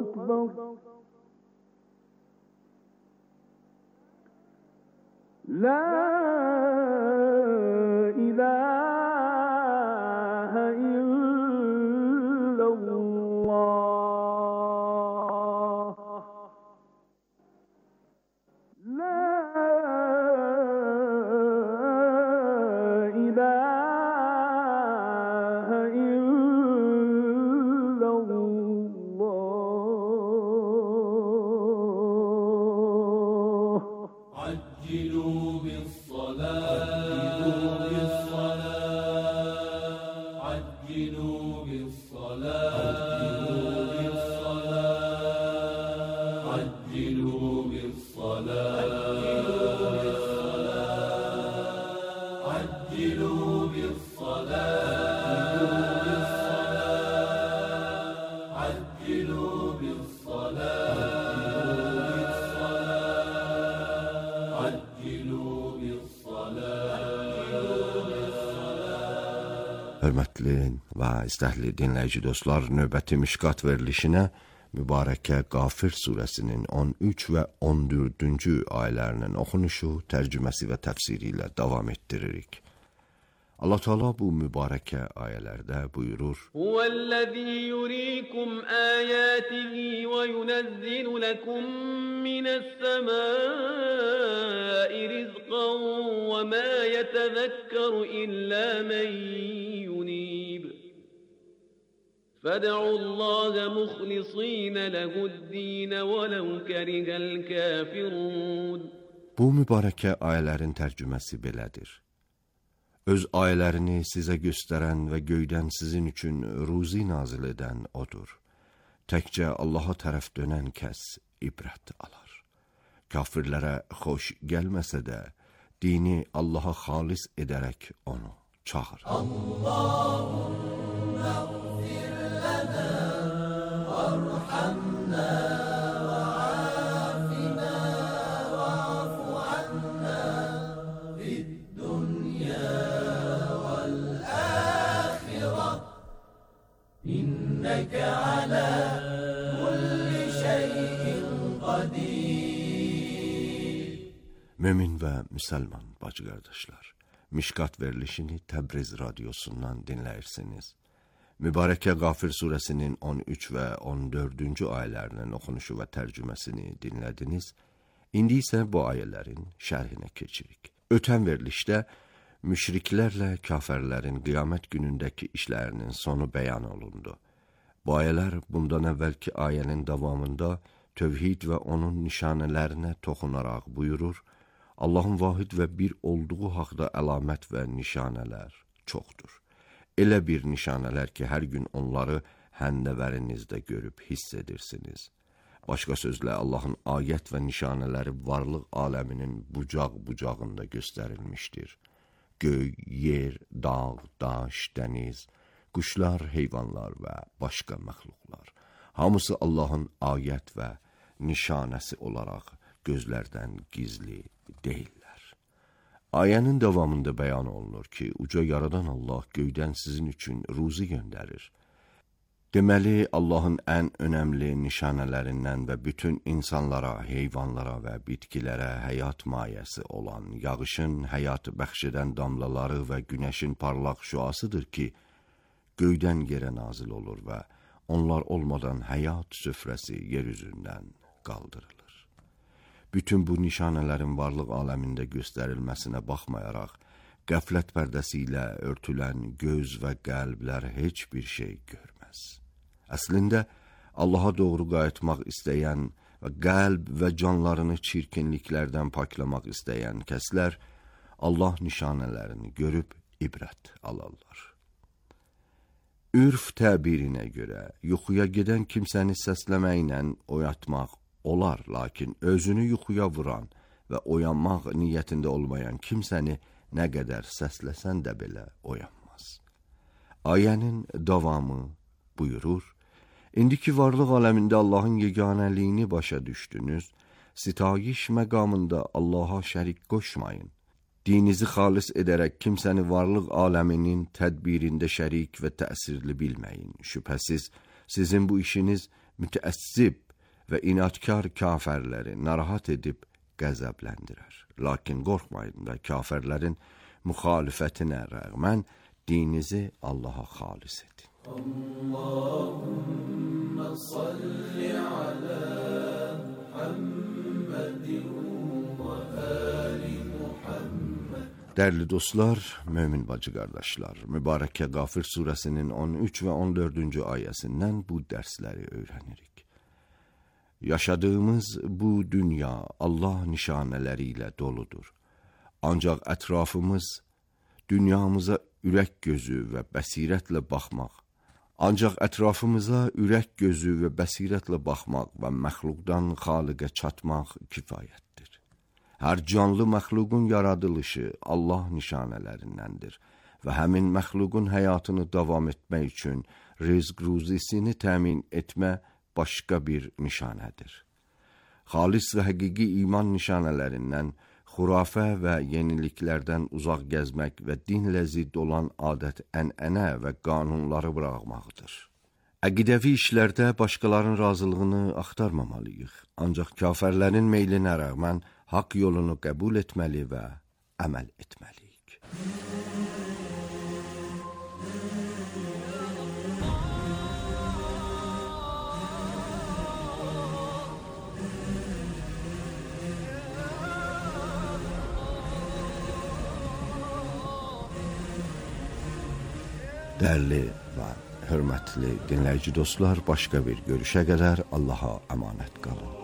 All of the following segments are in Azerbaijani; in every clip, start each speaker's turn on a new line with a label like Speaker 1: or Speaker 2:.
Speaker 1: أكبر لا إله إلا الله لا إله إلا الله
Speaker 2: عجلوا بالصلاة عجلوا بالصلاة عجلوا بالصلاة عجلوا بالصلاة عجلوا
Speaker 3: Hörmətli və istəkli dinləyici dostlar, növbəti Mişqat verilişinə mübarəkə Qafir surəsinin 13 və 14-cü ayələrinin oxunuşu, tərcüməsi və təfsiri ilə davam etdiririk. Allah Teala bu mübarəkə ayələrdə buyurur:
Speaker 4: Huvellezî yurîkum âyâtihi ve yunezzilu lekum mine's-semâi rizqan ve mâ yetezekkeru illâ men yunîb. Fed'ullâhe muhlisîne lehu'd-dîne velev kerihel kâfirûn.
Speaker 3: Bu mübarəkə ayələrin tərcüməsi belədir: Öz ayələrini sizə göstərən və göydən sizin üçün ruzi nazil edən odur. Təkcə Allaha tərəf dönən kəs ibrət alar. Kafirlərə xoş gəlməsə də, dini Allaha xalis edərək onu çağır.
Speaker 2: Allahümme gfir lana varhamna وعافنا واعف عنا في الدنيا والآخرة إنك على كل شيء قدير.
Speaker 3: Mömin və müsəlman bacı qardaşlar, Mişqat verilişini Təbriz radiosundan dinləyirsiniz. Mübarəkə Qafir surəsinin 13 və 14-cü ayələrinin oxunuşu və tərcüməsini dinlədiniz. İndi isə bu ayələrin şərhinə keçirik. Ötən verilişdə müşriklərlə kafirlərin qiyamət günündəki işlərinin sonu bəyan olundu. Bu ayələr bundan əvvəlki ayənin davamında tövhid və onun nişanələrinə toxunaraq buyurur: Allahın vahid və bir olduğu haqda əlamət və nişanələr çoxdur. Elə bir nişanələr ki, hər gün onları həndəvərinizdə görüb hiss edirsiniz. Başqa sözlə, Allahın ayət və nişanələri varlıq aləminin bucaq-bucağında göstərilmişdir. Göy, yer, dağ, daş, dəniz, quşlar, heyvanlar və başqa məxluqlar. Hamısı Allahın ayət və nişanəsi olaraq gözlərdən gizli deyirlər. Ayənin davamında bəyan olunur ki, uca yaradan Allah göydən sizin üçün ruzi göndərir. Deməli, Allahın ən önəmli nişanələrindən və bütün insanlara, heyvanlara və bitkilərə həyat mayəsi olan yağışın həyat bəxş edən damlaları və günəşin parlaq şüasıdır ki, göydən yerə nazil olur və onlar olmadan həyat süfrəsi yer üzündən qaldırılır. Bütün bu nişanələrin varlıq aləmində göstərilməsinə baxmayaraq, qəflət pərdəsi ilə örtülən göz və qəlblər heç bir şey görməz. Əslində, Allaha doğru qayıtmaq istəyən və qəlb və canlarını çirkinliklərdən paklamaq istəyən kəslər Allah nişanələrini görüb ibrət alarlar. Ürf təbirinə görə yuxuya gedən kimsəni səsləməklə oyatmaq olar, lakin özünü yuxuya vuran və oyanmaq niyyətində olmayan kimsəni nə qədər səsləsən də belə oyanmaz. Ayənin davamı buyurur: İndiki varlıq aləmində Allahın yeganəliyini başa düşdünüz, sitayiş məqamında Allaha şərik qoşmayın. Dininizi xalis edərək kimsəni varlıq aləminin tədbirində şərik və təsirli bilməyin. Şübhəsiz, sizin bu işiniz mütəəssib və inadkar kafirləri narahat edib qəzəbləndirər. Lakin qorxmayın və kafirlərin müxalifətinə rəğmən dininizi Allaha xalis edin.
Speaker 2: Allahümme salli ala Muhammedin və ali Muhammed.
Speaker 3: Dəyərli dostlar, mömin bacı qardaşlar, Mübarəkə Qafir surəsinin 13 və 14-cü ayəsindən bu dərsləri öyrənirik. Yaşadığımız bu dünya Allah nişanələri ilə doludur. Ancaq ətrafımız dünyamıza ürək gözü və bəsirətlə baxmaq, və məxluqdan xaliqə çatmaq kifayətdir. Hər canlı məxluqun yaradılışı Allah nişanələrindəndir və həmin məxluqun həyatını davam etmək üçün rizq ruzisini təmin etmə başqa bir nişanədir. Xalis və həqiqi iman nişanələrindən xurafə və yeniliklərdən uzaq gəzmək və dinlə zidd olan adət, ənənə və qanunları buraxmaqdır. Əqidəvi işlərdə başqalarının razılığını axtarmamalıyıq, ancaq kafirlərin meylinə rəğmən haqq yolunu qəbul etməli və əməl etməliyik. Dəyərli və hörmətli dinləyici dostlar, başqa bir görüşə qədər Allaha əmanət qalın.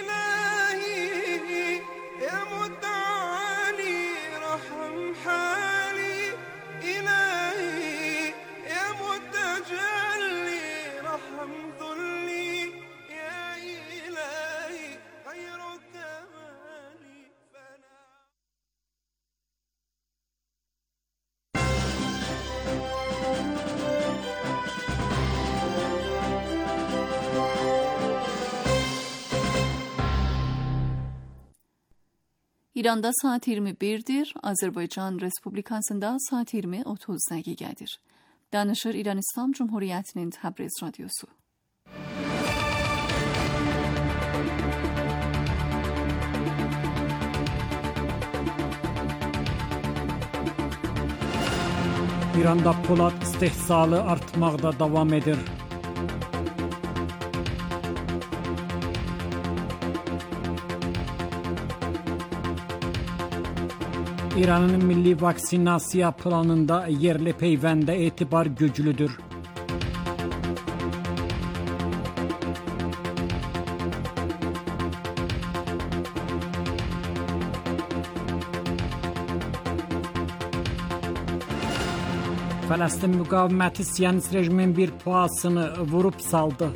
Speaker 5: İranda saat 21'dir, Azərbaycan Respublikasında saat 20:30 dəqiqədir. Danışır İran İslam Cumhuriyetinin Təbriz Radyosu.
Speaker 6: İranda polad istehsalı artmaqda davam edir. İranın milli vaksinasiya planında yerli peyvəndə etibar güclüdür. Fələstin müqaviməti Siyonist rejimin bir puasını vurub saldı.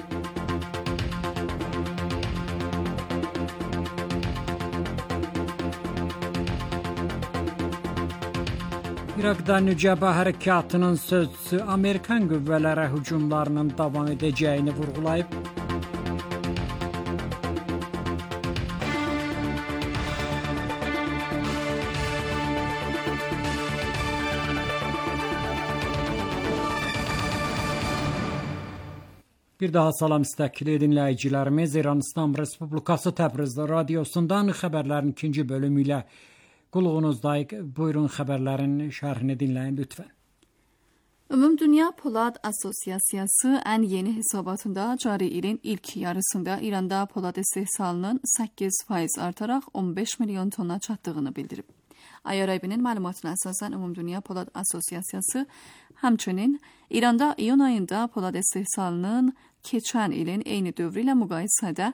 Speaker 6: İraqda nücəbə hərəkatının sözçüsü Amerikan qüvvələrə hücumlarının davam edəcəyini vurğulayıb. Bir daha salam istəkli dinləyicilərimiz, İran İslam Respublikası Təbriz Radyosundan xəbərlərin ikinci bölümü ilə qulluğunuzdayıq. Buyurun xəbərlərin şərhini dinləyin lütfən.
Speaker 5: Ümumdünya Polad Asosiasiyası ən yeni hesabatında cari ilin ilk yarısında İranda polad istehsalının 8% artaraq 15 milyon tonna çatdığını bildirib. IRIB-nin məlumatına əsasən Ümumdünya Polad Asosiasiyası həmçinin İranda iyun ayında polad istehsalının keçən ilin eyni dövrü ilə müqayisədə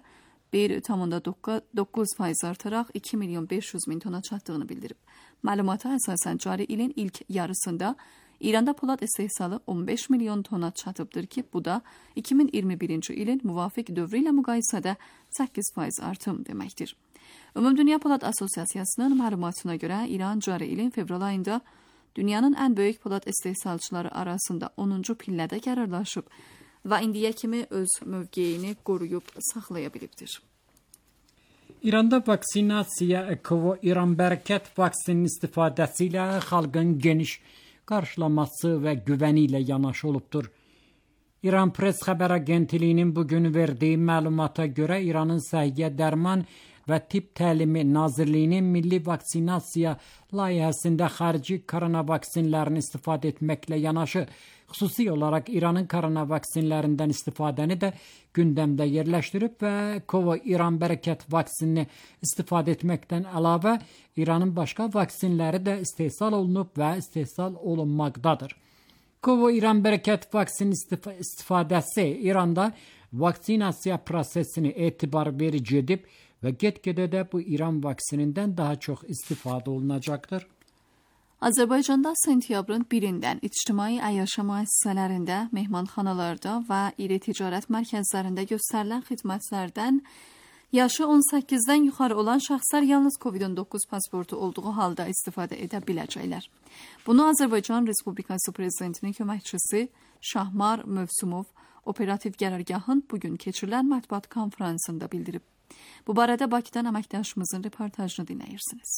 Speaker 5: 1,9% artaraq 2 milyon 500 min tona çatdığını bildirib. Məlumata əsasən cari ilin ilk yarısında İranda polad istehsalı 15 milyon tona çatıbdır ki, bu da 2021-ci ilin müvafiq dövrü ilə müqayisədə 8% artım deməkdir. Ümumdünya Polad Asosiasiyasının məlumatına görə İran cari ilin fevral ayında dünyanın ən böyük polad istehsalçıları arasında 10-cu pillədə qərarlaşıb və indiyə kimi öz mövqeyini qoruyub saxlaya bilibdir.
Speaker 6: İranda vaksinasiya ECO İran Bərəkət vaksinin istifadəsi ilə xalqın geniş qarşılaması və güvəni ilə yanaşı olubdur. İran Press Xəbər Agentliyinin bugün verdiyi məlumata görə İranın Səhiyyə Dərman və Tibb Təlimi Nazirliyinin milli vaksinasiya layihəsində xarici koronavaksinlərini istifadə etməklə yanaşı, xüsusi olaraq İranın koronavaksinlərindən istifadəni də gündəmdə yerləşdirib və Kovo İran Bərəkət vaksinini istifadə etməkdən əlavə İranın başqa vaksinləri də istehsal olunub və istehsal olunmaqdadır. Kovo İran Bərəkət vaksin istifadəsi İranda vaksinasiya prosesini etibar verici edib və get-gedə də bu İran vaksinindən daha çox istifadə olunacaqdır.
Speaker 5: Azərbaycanda sentyabrın 1-dən ictimai əyyaşa müəssisələrində, mehmanxanalarda və iri ticarət mərkəzlərində göstərilən xidmətlərdən yaşı 18-dən yuxarı olan şəxslər yalnız COVID-19 pasportu olduğu halda istifadə edə biləcəklər. Bunu Azərbaycan Respublikası Prezidentinin köməkçisi Şahmar Mövsümov operativ qərargahın bugün keçirilən mətbuat konferansında bildirib. Bu barədə Bakıdan əməkdaşımızın reportajını dinləyirsiniz.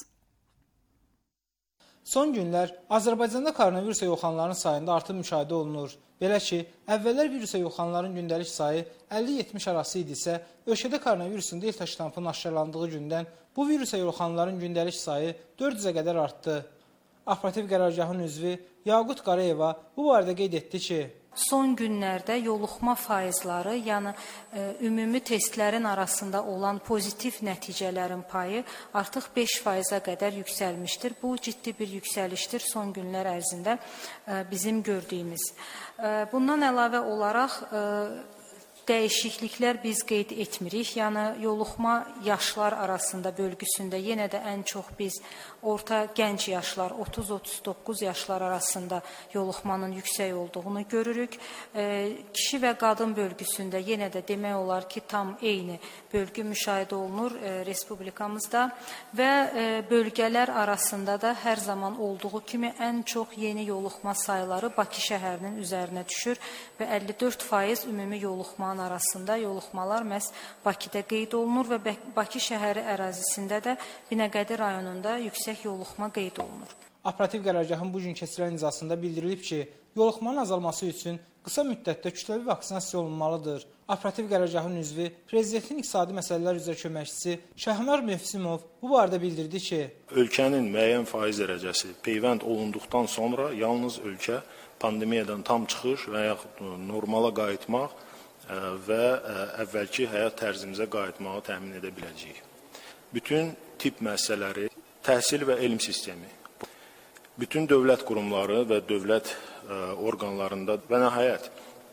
Speaker 7: Son günlər Azərbaycanda koronavirusa yoxlananların sayında artım müşahidə olunur. Belə ki, əvvəllər virusa yoxlananların gündəlik sayı 50-70 arası idisə, ölkədə koronavirusun delta ştampının aşkarlandığı gündən bu virusa yoxlananların gündəlik sayı 400-ə qədər artdı. Operativ qərargahın üzvü Yaqut Qarayeva bu barədə qeyd etdi ki,
Speaker 8: son günlərdə yoluxma faizləri, yəni ümumi testlərin arasında olan pozitiv nəticələrin payı artıq 5%-ə qədər yüksəlmişdir. Bu ciddi bir yüksəlişdir son günlər ərzində bizim gördüyümüz. Bundan əlavə olaraq dəyişikliklər biz qeyd etmirik. Yəni yoluxma yaşlar arasında bölgüsündə yenə də ən çox biz orta gənc yaşlar, 30-39 yaşlar arasında yoluxmanın yüksək olduğunu görürük. Kişi və qadın bölgüsündə yenə də demək olar ki, tam eyni bölgü müşahidə olunur respublikamızda və bölgələr arasında da hər zaman olduğu kimi ən çox yeni yoluxma sayıları Bakı şəhərinin üzərinə düşür və 54% ümumi yoluxmanın arasında yoluxmalar məhz Bakıda qeyd olunur və Bakı şəhəri ərazisində də Binəqədi rayonunda yüksək yoluxma qeyd olunur.
Speaker 7: Operativ qərargahın bugün keçirilən iclasında bildirilib ki, yoluxmanın azalması üçün qısa müddətdə kütləvi vaksinasiya olunmalıdır. Operativ qərargahın üzvü Prezidentin İqtisadi Məsələlər üzrə köməkçisi Şahmar Mövsümov bu barədə bildirdi ki,
Speaker 9: ölkənin müəyyən faiz dərəcəsi peyvənd olunduqdan sonra yalnız ölkə pandemiyadan tam çıxış və yaxud normala qayıtmaq və əvvəlki həyat tərzimizə qayıtmağı təmin edə biləcəyik. Bütün tibb müəssisələri, təhsil və elm sistemi, bütün dövlət qurumları və dövlət orqanlarında və nəhayət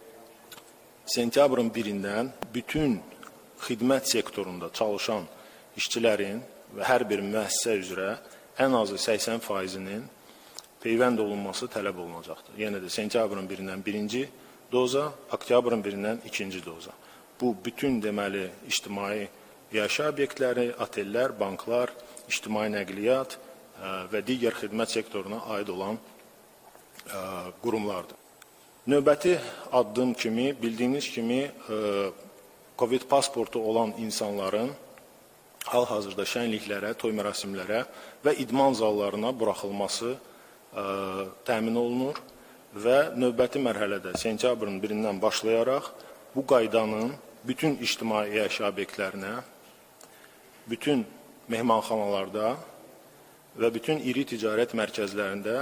Speaker 9: sentyabrın 1-dən bütün xidmət sektorunda çalışan işçilərin və hər bir müəssisə üzrə ən azı 80%-nin peyvənd olunması tələb olunacaqdır. Yenə də sentyabrın 1-dən birinci doza, oktyabrın 1-dən ikinci doza. Bu, bütün deməli, ictimai yaşayış obyektləri, otellər, banklar, ictimai nəqliyyat və digər xidmət sektoruna aid olan qurumlardır. Növbəti addım kimi, bildiyiniz kimi, COVID pasportu olan insanların hal-hazırda şənliklərə, toy mərasimlərə və idman zallarına buraxılması təmin olunur və növbəti mərhələdə sentyabrın 1-dən başlayaraq bu qaydanın bütün ictimai yaşayış obyektlərinə, bütün mehmanxanalarda və bütün iri ticarət mərkəzlərində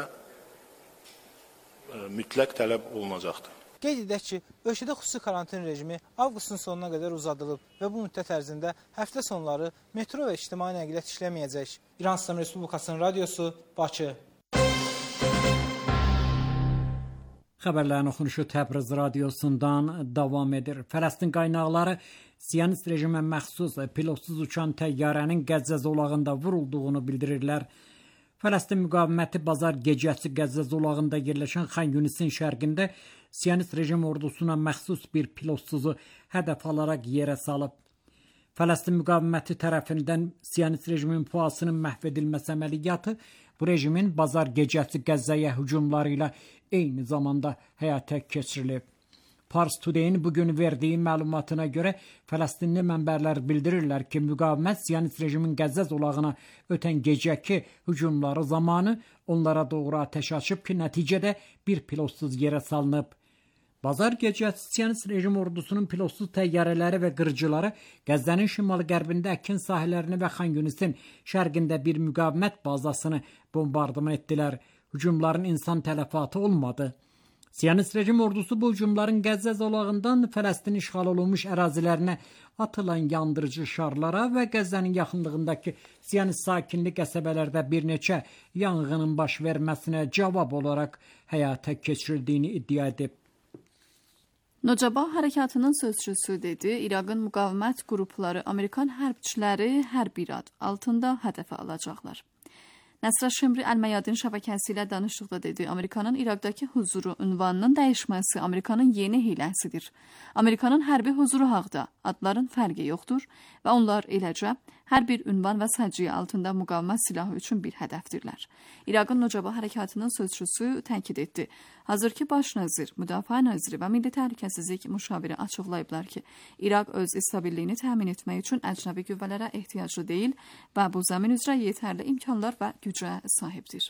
Speaker 9: mütləq tələb olunacaqdır.
Speaker 7: Qeyd edək ki, ölkədə xüsusi karantin rejimi avqustun sonuna qədər uzadılıb və bu müddət ərzində həftə sonları metro və ictimai nəqliyyat işləməyəcək. İran İslam Respublikasının radiosu, Bakı.
Speaker 6: Xəbərlərin oxunuşu Təbriz radiosundan davam edir. Fələstin qaynaqları Siyonist rejimə məxsus pilotsuz uçan təyyarənin Qəzzə zolağında vurulduğunu bildirirlər. Fələstin müqaviməti bazar gecəsi Qəzzə zolağında yerləşən Xan Yunisin şərqində Siyonist rejim ordusuna məxsus bir pilotsuzu hədəf alaraq yerə salıb. Fələstin müqaviməti tərəfindən Siyonist rejimin puasının məhv edilməsi əməliyyatı bu rejimin bazar gecəsi Qəzzəyə hücumları ilə eyni zamanda həyata keçirilib. Pars Today-in bugün verdiyi məlumatına görə Fələstinli mənbələr bildirirlər ki, müqavimət Siyonist rejimin Qəzzə zolağına ötən gecəki hücumları zamanı onlara doğru atəş açıb ki, nəticədə bir pilotsuz yerə salınıb. Bazar gecəsi Siyonist rejim ordusunun pilotsuz təyyarələri və qırıcıları Qəzzənin şimal-qərbində əkin sahələrini və Xan Yunis'in şərqində bir müqavimət bazasını bombardıman etdilər. Hücumların insan tələfatı olmadı. Siyonist rejim ordusu bu hücumların Qəzzə zolağından Fələstin işğal olunmuş ərazilərinə atılan yandırıcı şarlara və Qəzzənin yaxınlığındakı Siyonist sakinli qəsəbələrdə bir neçə yanğının baş verməsinə cavab olaraq həyata keçirildiyini iddia edib.
Speaker 5: Nocaba hərəkatının sözçüsü dedi, İraqın müqavimət qrupları Amerikan hərbçiləri hər bir ad altında hədəfə alacaqlar. Nəsrə Şimri Əl-Məyadin şəbəkəsi ilə danışdıqda dedi, Amerikanın İraqdakı huzuru ünvanının dəyişməsi Amerikanın yeni hiləsidir. Amerikanın hərbi huzuru haqda adların fərqi yoxdur və onlar eləcə hər bir ünvan və səciyyə altında müqavimət silahı üçün bir hədəfdirlər. İraqın Nocaba hərəkatının sözçüsü təkid etdi. Hazırki baş nazir, müdafiə naziri və milli təhlükəsizlik müşaviri açıqlayıblar ki, İraq öz istabilliyini təmin etmək üçün əcnəbi qüvvələrə ehtiyaclı deyil və bu zəmin üzrə yetərli imkanlar və gücə sahibdir.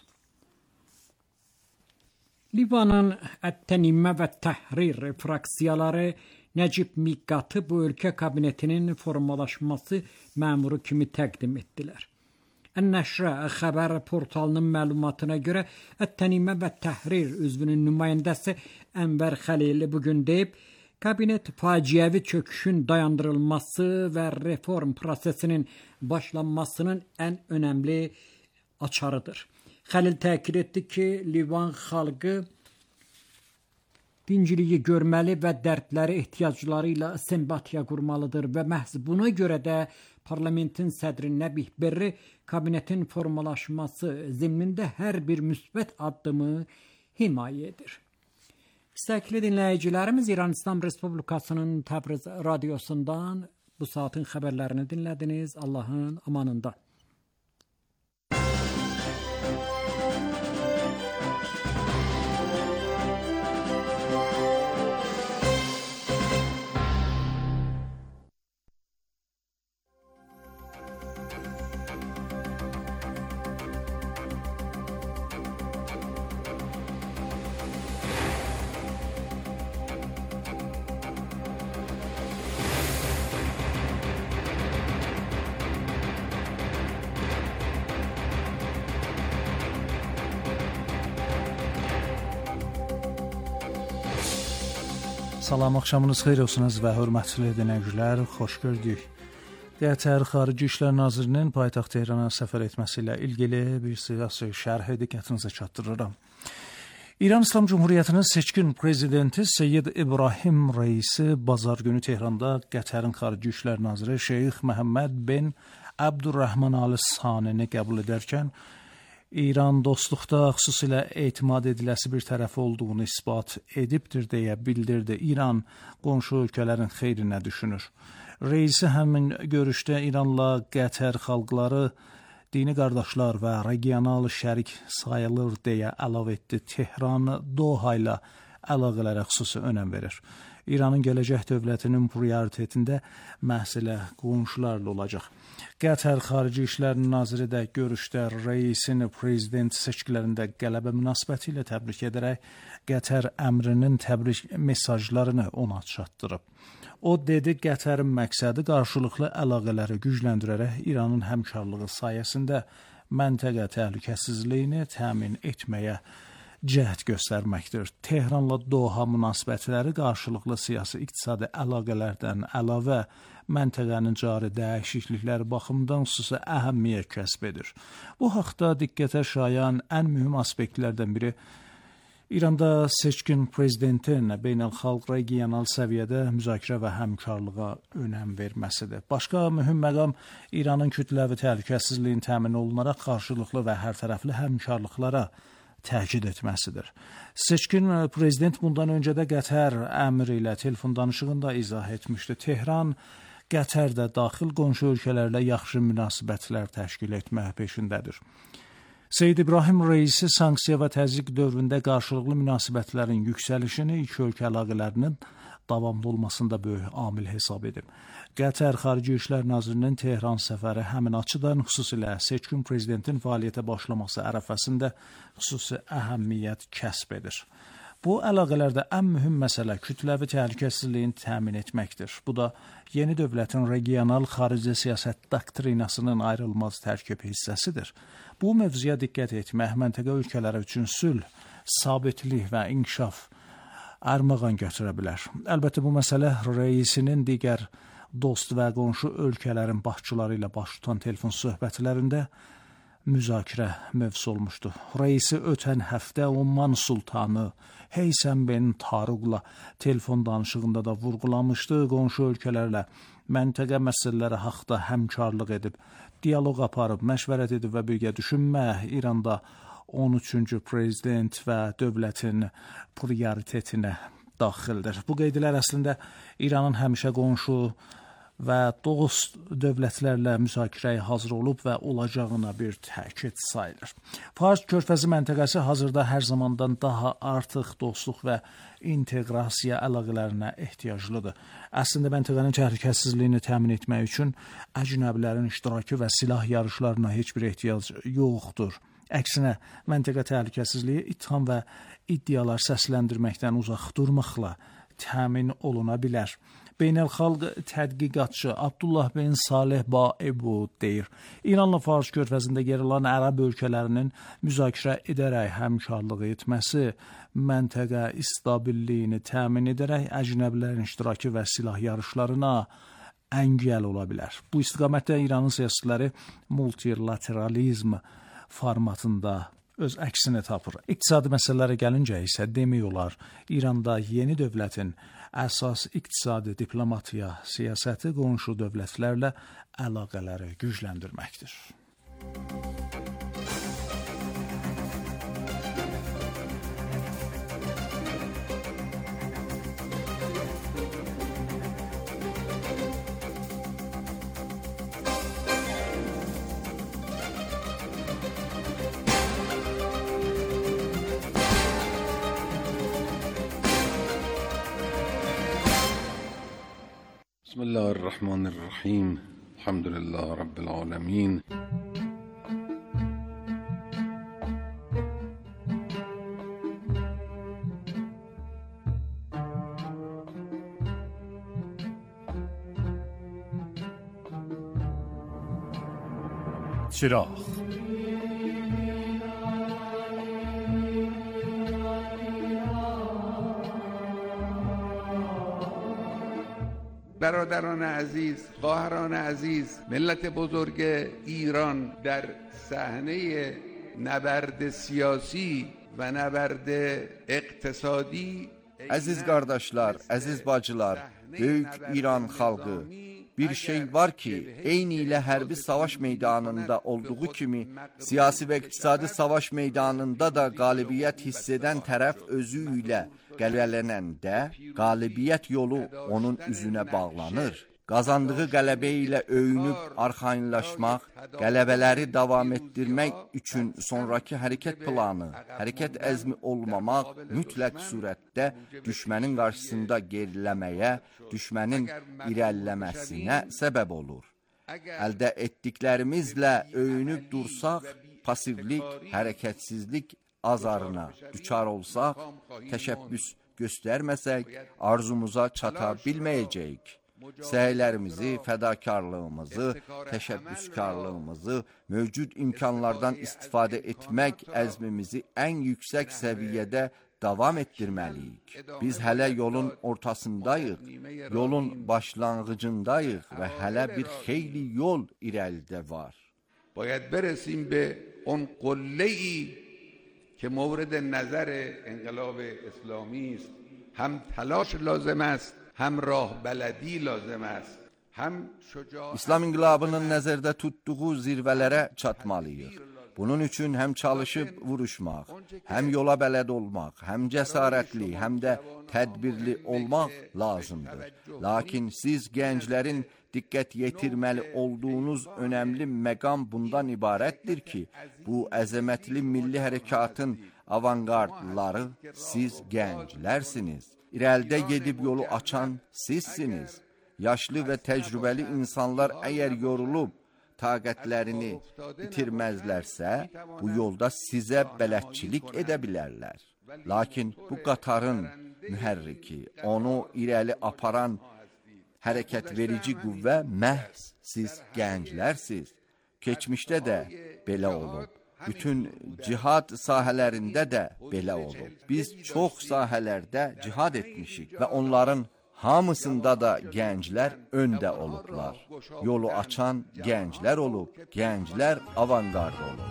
Speaker 6: Livanın Ət-Tənimə və Təhrir fraksiyaları Nəcib Miqatı bu ölkə kabinetinin formalaşması məmuru kimi təqdim etdilər. Ən-Nəşrə xəbər portalının məlumatına görə Ət-Tənimə və Təhrir üzvünün nümayəndəsi Ənvər Xəlili bugün deyib, kabinet faciəvi çöküşün dayandırılması və reform prosesinin başlanmasının ən önəmli açarıdır. Xəlil təkid etdi ki, Livan xalqı dinciliyi görməli və dərdləri ehtiyacları ilə simpatiya qurmalıdır və məhz buna görə də parlamentin sədri Nəbih Berri kabinetin formalaşması zimnində hər bir müsbət addımı himayə edir. İstəkli dinləyicilərimiz İran İslam Respublikasının Təbriz radiosundan bu saatin xəbərlərini dinlədiniz. Allahın amanında.
Speaker 10: Salam, axşamınız xeyir olsun və hörmətli dinləyicilər, xoş gördük. Qətər Xarici İşlər Nazirinin paytaxt Tehrana səfər etməsi ilə ilgili bir siyasi şərhi diqqətinizə çatdırıram. İran İslam Cumhuriyyətinin seçkin prezidenti Seyyid İbrahim Reisi bazar günü Tehranda Qətərin Xarici İşlər Naziri Şeyx Məhəmməd bin Abdurrahman Al-Sanini qəbul edərkən, İran dostluqda xüsusilə etimad ediləsi bir tərəf olduğunu isbat edibdir deyə bildirdi. İran qonşu ölkələrin xeyrinə düşünür. Reisi həmin görüşdə İranla Qətər xalqları dini qardaşlar və regional şərik sayılır deyə əlavə etdi. Tehran Doha ilə əlaqələrə xüsusi önəm verir. İranın gələcək dövlətinin prioritetində məhz qonşularla olacaq. Qətər Xarici İşlər Naziri də görüşdə reisin prezident seçkilərində qələbə münasibəti ilə təbrik edərək Qətər əmrinin təbrik mesajlarını ona çatdırıb. O dedi, Qətərin məqsədi qarşılıqlı əlaqələri gücləndirərək İranın həmkarlığı sayəsində məntəqə təhlükəsizliyini təmin etməyə cəhd göstərməkdir. Tehranla Doha münasibətləri qarşılıqlı siyasi iqtisadi əlaqələrdən əlavə məntəqənin cari dəyişiklikləri baxımından xüsusi əhəmiyyət kəsb edir. Bu haqda diqqətə şayan ən mühüm aspektlərdən biri İranda seçkin prezidentin beynəlxalq regional səviyyədə müzakirə və həmkarlığa önəm verməsidir. Başqa mühüm məqam İranın kütləvi təhlükəsizliyin təmin olunaraq qarşılıqlı və hərtərəfli həmkarlıqlara təkid etməsidir. Seçkin prezident bundan öncə də Qətər əmri ilə telefon danışığında izah etmişdi. Tehran Qətərdə daxil qonşu ölkələrlə yaxşı münasibətlər təşkil etmək peşindədir. Seyyid İbrahim Reisi sanksiya və təzyiq dövründə qarşılıqlı münasibətlərin yüksəlişini iki ölkə əlaqələrinin davamlı olmasında böyük amil hesab edib. Qətər Xarici İşlər Nazirinin Tehran səfəri həmin açıdan xüsusilə seçkin prezidentin fəaliyyətə başlaması ərəfəsində xüsusi əhəmiyyət kəsb edir. Bu əlaqələrdə ən mühüm məsələ kütləvi təhlükəsizliyin təmin etməkdir. Bu da yeni dövlətin regional xarici siyasət doktrinasının ayrılmaz tərkib hissəsidir. Bu mövzuya diqqət etmək məntəqə ölkələri üçün sülh, sabitlik və inkişaf armağan götürə bilər. Əlbəttə bu məsələ reisinin digər dost və qonşu ölkələrin başçıları ilə baş tutan telefon söhbətlərində müzakirə mövzusu olmuşdu. Reisi ötən həftə Oman Sultanı Heysəm bin Taruqla telefon danışığında da vurğulamışdı. Qonşu ölkələrlə məntəqə məsələləri haqqında həmkarlıq edib, dialoq aparıb, məşvərət edib və birgə düşünmək İranda 13-cü prezident və dövlətin prioritetinə daxildir. Bu qeydlər əslində İranın həmişə qonşu və dost dövlətlərlə müzakirəyə hazır olub və olacağına bir təkid sayılır. Fars körfəzi məntəqəsi hazırda hər zamandan daha artıq dostluq və inteqrasiya əlaqələrinə ehtiyaclıdır. Əslində məntəqənin təhlükəsizliyini təmin etmək üçün əcnəbilərin iştirakı və silah yarışlarına heç bir ehtiyac yoxdur. Əksinə, məntəqə təhlükəsizliyi ittiham və iddialar səsləndirməkdən uzaq durmaqla təmin oluna bilər. Beynəlxalq tədqiqatçı Abdullah bin Saleh Baebu deyir, İranla Fars körfəzində yer alan ərəb ölkələrinin müzakirə edərək həmkarlıq etməsi məntəqə stabilliyini təmin edərək əcnəbilərin iştirakı və silah yarışlarına əngəl ola bilər. Bu istiqamətdə İranın siyasətləri multilateralizm formatında öz əksini tapır. İqtisadi məsələlərə gəlincə isə demək olar, İranda yeni dövlətin əsas iqtisadi diplomatiya siyasəti qonşu dövlətlərlə əlaqələri gücləndirməkdir.
Speaker 11: بسم الله الرحمن الرحیم الحمد لله رب العالمین
Speaker 12: چراغ
Speaker 13: برادران عزیز، خواهران عزیز، ملت بزرگ ایران در صحنه نبرد siyasi və نبرد iqtisadi.
Speaker 3: Əziz qardaşlar, əziz bacılar, böyük İran xalqı, bir şey var ki, eyni ilə hərbi savaş meydanında olduğu kimi, siyasi və iqtisadi savaş meydanında da qalibiyyət hiss edən tərəf özü ilə qələbələnəndə, qalibiyyət yolu onun üzünə bağlanır. Qazandığı qələbə ilə öyünüb arxayınlaşmaq, qələbələri davam etdirmək üçün sonraki hərəkət planı, hərəkət əzmi olmamaq mütləq surətdə düşmənin qarşısında geriləməyə, düşmənin irəliləməsinə səbəb olur. Əldə etdiklərimizlə öyünüb dursaq, pasivlik, hərəkətsizlik azarına düçar olsaq, təşəbbüs göstərməsək, arzumuza çata bilməyəcəyik. Səylərimizi, fədakarlığımızı, təşəbbüskarlığımızı, mövcud imkanlardan istifadə etmək əzmimizi ən yüksək səviyyədə davam etdirməliyik. Biz hələ yolun ortasındayıq, yolun başlanğıcındayıq və hələ bir xeyli yol irəlidə var.
Speaker 13: باید برسیم به اون قله‌ای که مورد نظر انقلاب اسلامی است. هم تلاش لازم است، هم rah bələdi lazım است.
Speaker 3: İslam inqilabının nəzərdə tutduğu zirvələrə çatmalıyıq. Bunun üçün həm çalışıb vuruşmaq, həm yola bələd olmaq, həm cəsarətli, həm də tədbirli olmaq lazımdır. Lakin siz gənclərin diqqət yetirməli olduğunuz önəmli məqam bundan ibarətdir ki, bu əzəmətli milli hərəkatın avangardları siz gənclərsiniz. İrəlidə gedib yolu açan sizsiniz. Yaşlı və təcrübəli insanlar əgər yorulub, taqətlərini itirməzlərsə, bu yolda sizə bələdçilik edə bilərlər. Lakin bu qatarın mühərriki, onu irəli aparan hərəkət verici qüvvə məhz siz gənclərsiz. Keçmişdə də belə olub. Bütün cihad sahələrində də belə olub. Biz çox sahələrdə cihad etmişik və onların hamısında da gənclər öndə olublar. Yolu açan gənclər olub, gənclər avangard olub.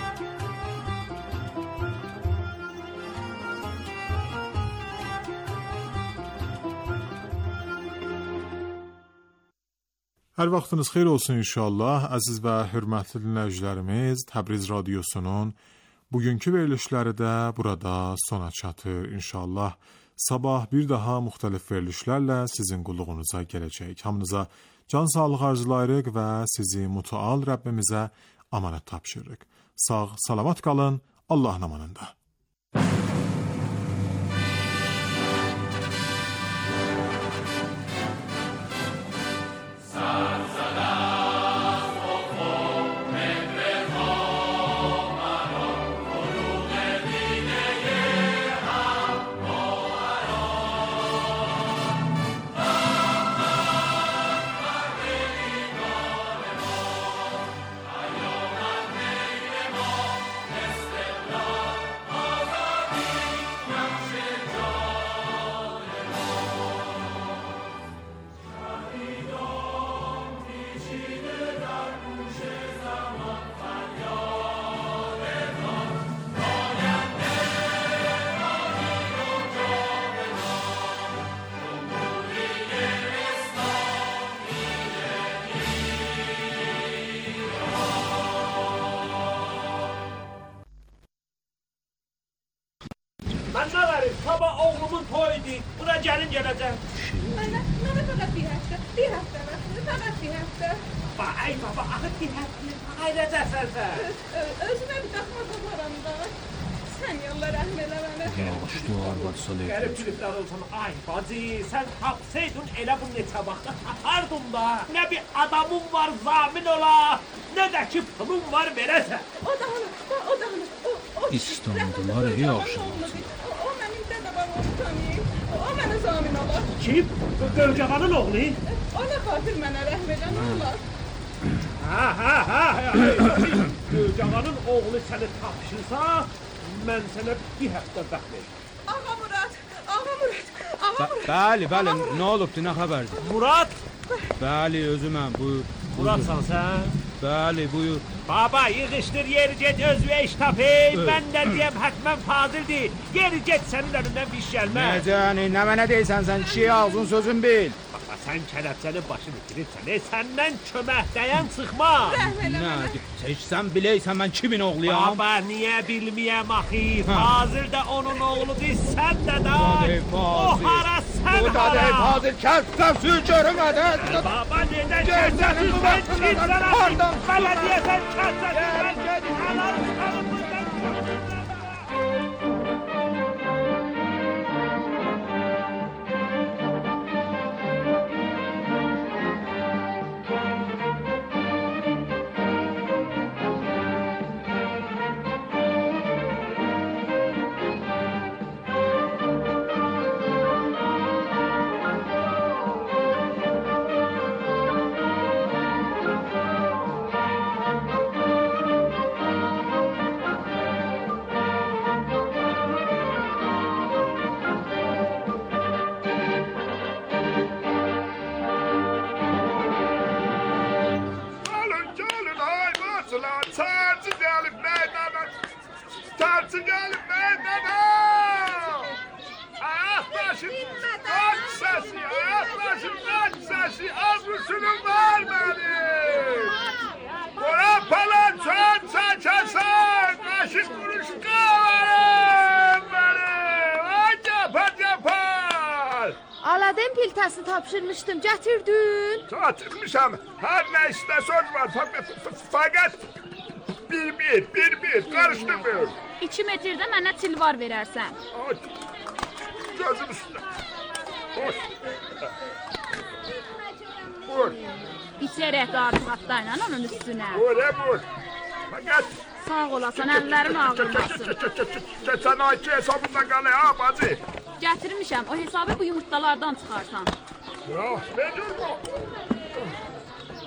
Speaker 14: Hər vaxtınız xeyir olsun inşallah. Əziz və hörmətli dinləyicilərimiz, Təbriz radiosunun bugünkü verilişləri də burada sona çatır inşallah. Sabah bir daha müxtəlif verilişlərlə sizin qulluğunuza gələcək. Hamınıza can sağlığı arzulayırıq və sizi mütəal Rəbbimizə amanət tapşırırıq. Sağ, salamat qalın, Allahın amanında.
Speaker 15: Sabah oğlumun toyuydu. Buna gelin geleceğim.
Speaker 16: Mənə fəqət bir həftə vaxtdır, fəqət bir həftə.
Speaker 15: Ay baba, axı bir həftə. Ayrəcəksən sən.
Speaker 16: Özümə bir daxma taparam da. Sən yolla rəhm elə mənə.
Speaker 15: Yavaşdı o arvad soleyi. Gəlib gülüblər olsun. Ay bacı, sən tapsaydın elə bu neçə vaxtda tapardın da. Nə bir adamın var zamin ola, nə də ki pulun var verəsən.
Speaker 16: O da hanı.
Speaker 15: İstanbullar yaxşı.
Speaker 16: O mənim dədə babamı tanıyır. O mənə zamin olar.
Speaker 15: Kim? Qövcağanın oğlu?
Speaker 16: Ona xatir mənə rəhm elə, nə olar?
Speaker 15: Gövcağanın oğlu səni tapşırsa, mən sənə bir həftə vaxt verim.
Speaker 16: Ağa Murad.
Speaker 17: Bəli, nə olubdu, nə xəbərdir?
Speaker 15: Murad?
Speaker 17: Bəli, özüməm, buyur.
Speaker 15: Muradsan sən?
Speaker 17: Bəli, buyur.
Speaker 15: Baba, yığışdır, yeri get, özvə iş tapayım. Mən də deyəm, hətmən Fazildir. Yeri get, sənin önündən bir iş gəlməz.
Speaker 17: Necəni, nə mənə deysən, sən kişiyə ağzın sözün bil.
Speaker 15: Baba, sən kələbçənin başını itirirsən, səndən kömək dəyən çıxmaz.
Speaker 17: Nədir, sən biləysən, mən kimin oğluyam?
Speaker 15: Baba, niyə bilməyəm axı? Fazil də onun oğludur, sən də da. O hara, sən hara.
Speaker 17: Bu da deyil, Fazil, kəssən suyu görmədin.
Speaker 15: Baba, nədən kəssən suyu, sən kimsən axı? Bələdiyəsən kəssən suyu, sən halar çıxarım bundan.
Speaker 16: Aladdin piltəsini tapşırmışdım, gətirdin.
Speaker 18: Çatırmışam, hər nə istə söz var, fəqət bir, qarışdırmıyor.
Speaker 19: 2 metrdə mənə tilvar verərsən.
Speaker 18: Gözüm üstündə. Hoş. Vur.
Speaker 19: İçərək darıq atlayla onun üstünə.
Speaker 18: Vur. Fəqət
Speaker 19: Sağ olasan, əllərin ağrımasın.
Speaker 18: keçən ayki hesabında qalı ha bacı.
Speaker 19: Gətirmişəm, o hesabı bu yumurtalardan çıxarsan.
Speaker 18: Yox, ne cür bu?